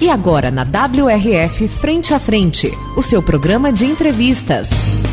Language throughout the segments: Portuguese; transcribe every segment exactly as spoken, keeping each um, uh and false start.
E agora na W R F Frente a Frente, o seu programa de entrevistas.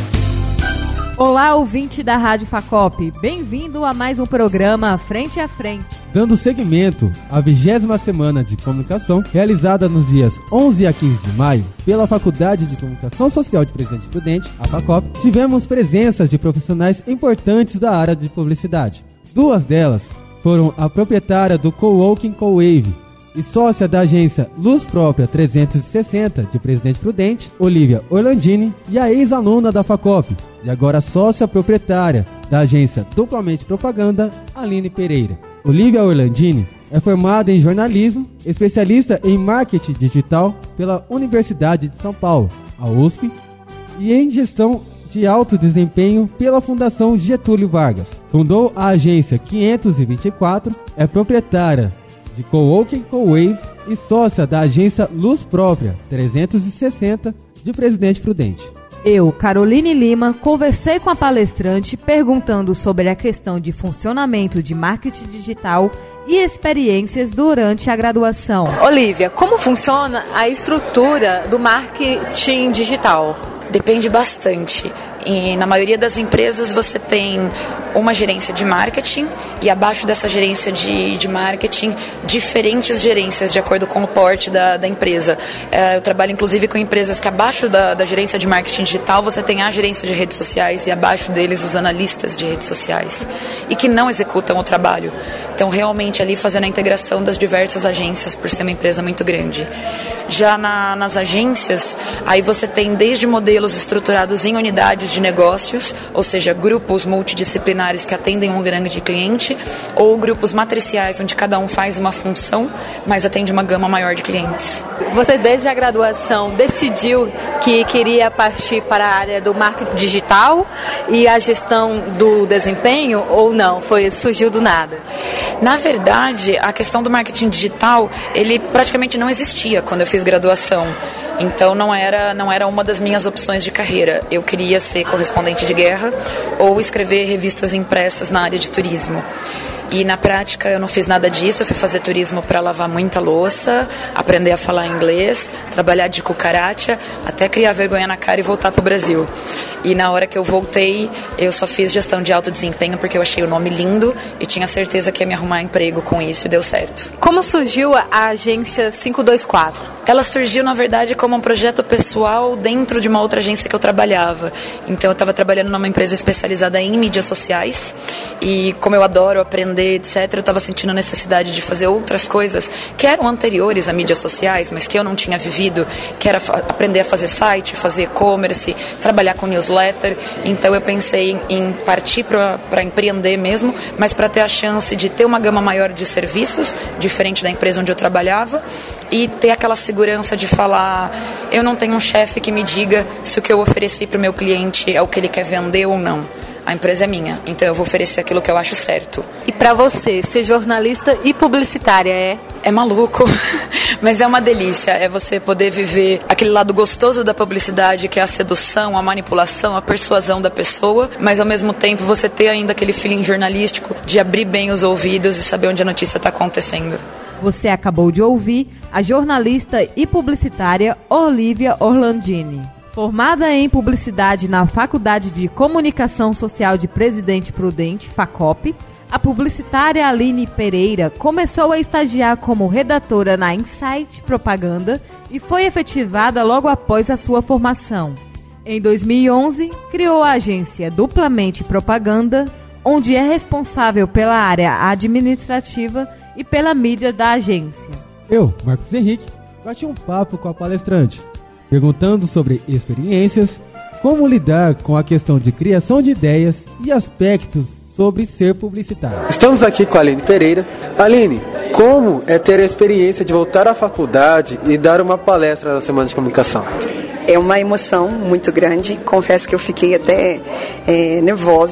Olá, ouvinte da Rádio Facop, bem-vindo a mais um programa Frente a Frente. Dando seguimento à vigésima semana de comunicação, realizada nos dias onze a quinze de maio, pela Faculdade de Comunicação Social de Presidente Prudente, a Facop, tivemos presenças de profissionais importantes da área de publicidade. Duas delas foram a proprietária do Coworking CoWave e sócia da agência Luz Própria trezentos e sessenta de Presidente Prudente, Olivia Orlandini, e a ex-aluna da Facop, e agora sócia proprietária da agência Duplamente Propaganda, Aline Pereira. Olivia Orlandini é formada em jornalismo, especialista em marketing digital pela Universidade de São Paulo, a U S P, e em gestão de alto desempenho pela Fundação Getúlio Vargas. Fundou a agência quinhentos e vinte e quatro, é proprietária de Coworking CoWave e sócia da agência Luz Própria trezentos e sessenta de Presidente Prudente. Eu, Caroline Lima, conversei com a palestrante perguntando sobre a questão de funcionamento de marketing digital e experiências durante a graduação. Olivia, como funciona a estrutura do marketing digital? Depende bastante. E na maioria das empresas você tem uma gerência de marketing e abaixo dessa gerência de, de marketing, diferentes gerências de acordo com o porte da, da empresa. É, eu trabalho inclusive com empresas que abaixo da, da gerência de marketing digital você tem a gerência de redes sociais e abaixo deles os analistas de redes sociais e que não executam o trabalho. Então realmente ali fazendo a integração das diversas agências por ser uma empresa muito grande. Já na, nas agências, aí você tem desde modelos estruturados em unidades de negócios, ou seja, grupos multidisciplinares que atendem um grande cliente, ou grupos matriciais, onde cada um faz uma função, mas atende uma gama maior de clientes. Você, desde a graduação, decidiu que queria partir para a área do marketing digital e a gestão do desempenho, ou não? Foi, surgiu do nada? Na verdade, a questão do marketing digital, ele praticamente não existia quando eu fiz graduação. Então não era, não era uma das minhas opções de carreira. Eu queria ser correspondente de guerra ou escrever revistas impressas na área de turismo. E na prática eu não fiz nada disso, eu fui fazer turismo para lavar muita louça, aprender a falar inglês, trabalhar de cucaracha, até criar vergonha na cara e voltar para o Brasil. E na hora que eu voltei, eu só fiz gestão de alto desempenho porque eu achei o nome lindo e tinha certeza que ia me arrumar emprego com isso e deu certo. Como surgiu a agência quinhentos e vinte e quatro? Ela surgiu, na verdade, como um projeto pessoal dentro de uma outra agência que eu trabalhava. Então eu estava trabalhando numa empresa especializada em mídias sociais e como eu adoro aprender, etcétera, eu estava sentindo a necessidade de fazer outras coisas que eram anteriores a mídias sociais, mas que eu não tinha vivido, que era aprender a fazer site, fazer e-commerce, trabalhar com newsletter. Então eu pensei em partir para empreender mesmo, mas para ter a chance de ter uma gama maior de serviços, diferente da empresa onde eu trabalhava, e ter aquela segurança de falar, eu não tenho um chefe que me diga se o que eu ofereci para o meu cliente é o que ele quer vender ou não. A empresa é minha, então eu vou oferecer aquilo que eu acho certo. E para você, ser jornalista e publicitária é? É maluco, mas é uma delícia. É você poder viver aquele lado gostoso da publicidade, que é a sedução, a manipulação, a persuasão da pessoa, mas ao mesmo tempo você ter ainda aquele feeling jornalístico de abrir bem os ouvidos e saber onde a notícia está acontecendo. Você acabou de ouvir a jornalista e publicitária Olivia Orlandini. Formada em publicidade na Faculdade de Comunicação Social de Presidente Prudente, Facop, a publicitária Aline Pereira começou a estagiar como redatora na Insight Propaganda e foi efetivada logo após a sua formação. Em dois mil e onze, criou a agência Duplamente Propaganda, onde é responsável pela área administrativa e pela mídia da agência. Eu, Marcos Henrique, bati um papo com a palestrante, perguntando sobre experiências, como lidar com a questão de criação de ideias e aspectos sobre ser publicitário. Estamos aqui com a Aline Pereira. Aline, como é ter a experiência de voltar à faculdade e dar uma palestra na Semana de Comunicação? É uma emoção muito grande, confesso que eu fiquei até é, nervosa,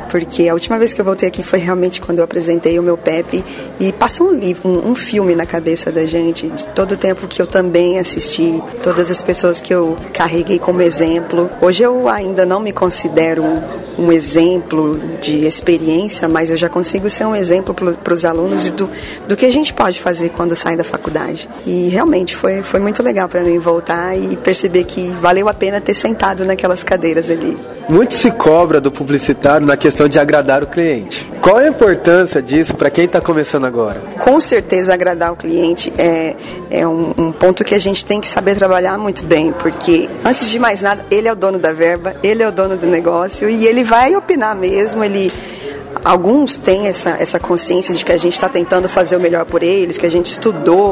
porque a última vez que eu voltei aqui foi realmente quando eu apresentei o meu P E P e passou um livro, um, um filme na cabeça da gente, de todo o tempo que eu também assisti, todas as pessoas que eu carreguei como exemplo. Hoje eu ainda não me considero um exemplo de experiência, mas eu já consigo ser um exemplo para os alunos do, do que a gente pode fazer quando sai da faculdade. E realmente foi, foi muito legal para mim voltar e perceber que valeu a pena ter sentado naquelas cadeiras ali. Muito se cobra do publicitário na questão de agradar o cliente. Qual é a importância disso para quem está começando agora? Com certeza agradar o cliente é, é um, um ponto que a gente tem que saber trabalhar muito bem, porque antes de mais nada, ele é o dono da verba, ele é o dono do negócio e ele vai opinar mesmo, ele... Alguns têm essa, essa consciência de que a gente está tentando fazer o melhor por eles, que a gente estudou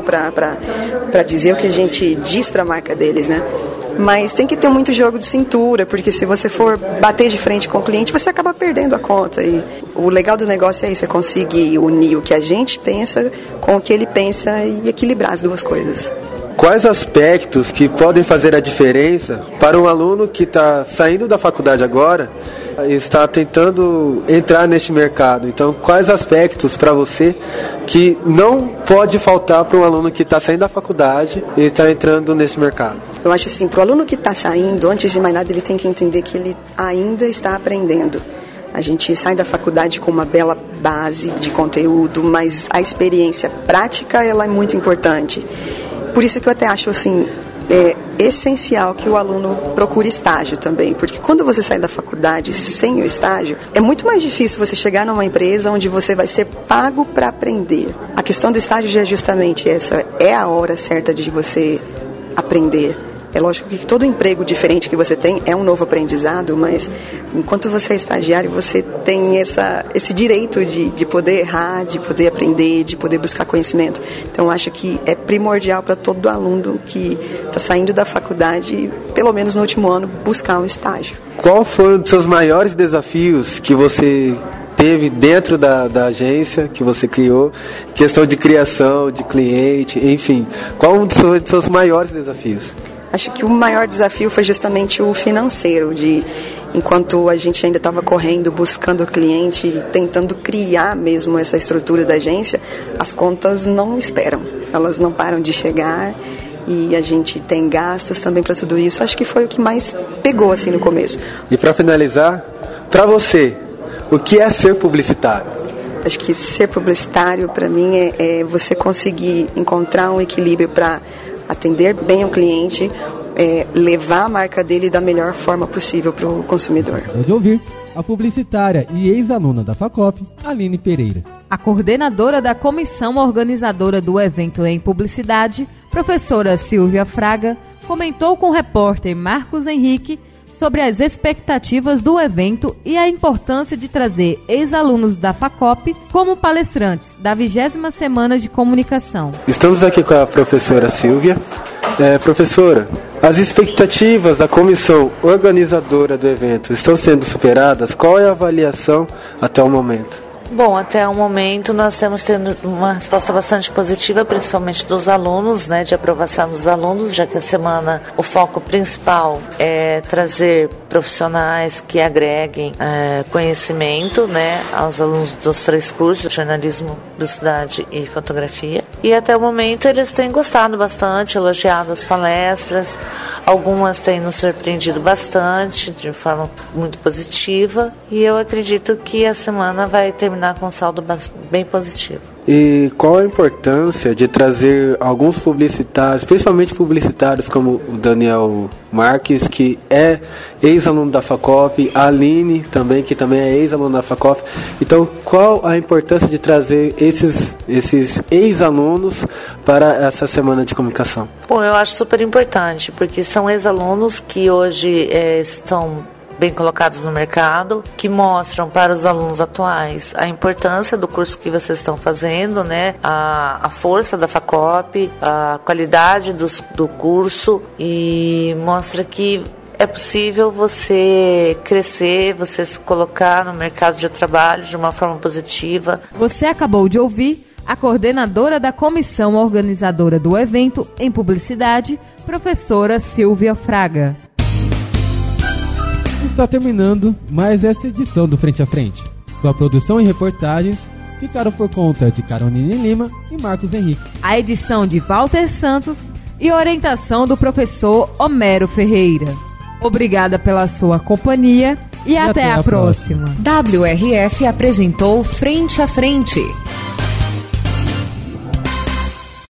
para dizer o que a gente diz para a marca deles, né? Mas tem que ter muito jogo de cintura, porque se você for bater de frente com o cliente, você acaba perdendo a conta. E o legal do negócio é isso, é conseguir unir o que a gente pensa com o que ele pensa e equilibrar as duas coisas. Quais aspectos que podem fazer a diferença para um aluno que está saindo da faculdade agora e está tentando entrar neste mercado? Então, quais aspectos para você que não pode faltar para um aluno que está saindo da faculdade e está entrando nesse mercado? Eu acho assim, para o aluno que está saindo, antes de mais nada, ele tem que entender que ele ainda está aprendendo. A gente sai da faculdade com uma bela base de conteúdo, mas a experiência prática ela é muito importante. Por isso que eu até acho assim, é essencial que o aluno procure estágio também, porque quando você sai da faculdade sem o estágio, é muito mais difícil você chegar numa empresa onde você vai ser pago para aprender. A questão do estágio é justamente essa, é a hora certa de você aprender. É lógico que todo emprego diferente que você tem é um novo aprendizado, mas enquanto você é estagiário, você tem essa, esse direito de, de poder errar, de poder aprender, de poder buscar conhecimento. Então, eu acho que é primordial para todo aluno que está saindo da faculdade, pelo menos no último ano, buscar um estágio. Qual foi um dos seus maiores desafios que você teve dentro da, da agência que você criou? Questão de criação, de cliente, enfim. Qual um dos seus, dos seus maiores desafios? Acho que o maior desafio foi justamente o financeiro, de enquanto a gente ainda estava correndo, buscando o cliente, tentando criar mesmo essa estrutura da agência, as contas não esperam, elas não param de chegar e a gente tem gastos também para tudo isso. Acho que foi o que mais pegou assim no começo. E para finalizar, para você, o que é ser publicitário? Acho que ser publicitário para mim é, é você conseguir encontrar um equilíbrio para atender bem o cliente, é, levar a marca dele da melhor forma possível para o consumidor. Pode ouvir a publicitária e ex-aluna da FACOP, Aline Pereira. A coordenadora da comissão organizadora do evento em publicidade, professora Silvia Fraga, comentou com o repórter Marcos Henrique sobre as expectativas do evento e a importância de trazer ex-alunos da FACOP como palestrantes da vigésima Semana de Comunicação. Estamos aqui com a professora Silvia. É, professora, as expectativas da comissão organizadora do evento estão sendo superadas? Qual é a avaliação até o momento? Bom, até o momento nós temos tendo uma resposta bastante positiva, principalmente dos alunos, né, de aprovação dos alunos, já que a semana, o foco principal é trazer profissionais que agreguem é, conhecimento, né, aos alunos dos três cursos, jornalismo, publicidade e fotografia. E até o momento eles têm gostado bastante, elogiado as palestras, algumas têm nos surpreendido bastante, de forma muito positiva, e eu acredito que a semana vai terminar com um saldo bem positivo. E qual a importância de trazer alguns publicitários, principalmente publicitários como o Daniel Marques, que é ex-aluno da FACOP, a Aline também, que também é ex-aluna da FACOP. Então, qual a importância de trazer esses, esses ex-alunos para essa semana de comunicação? Bom, eu acho super importante, porque são ex-alunos que hoje é, estão bem colocados no mercado, que mostram para os alunos atuais a importância do curso que vocês estão fazendo, né? A, a força da FACOP, a qualidade do, do curso, e mostra que é possível você crescer, você se colocar no mercado de trabalho de uma forma positiva. Você acabou de ouvir a coordenadora da comissão organizadora do evento em publicidade, professora Silvia Fraga. está terminando mais essa edição do Frente a Frente. Sua produção e reportagens ficaram por conta de Caroline Lima e Marcos Henrique. A edição de Walter Santos e orientação do professor Homero Ferreira. Obrigada pela sua companhia e, e até, até a, a próxima. próxima. W R F apresentou Frente a Frente.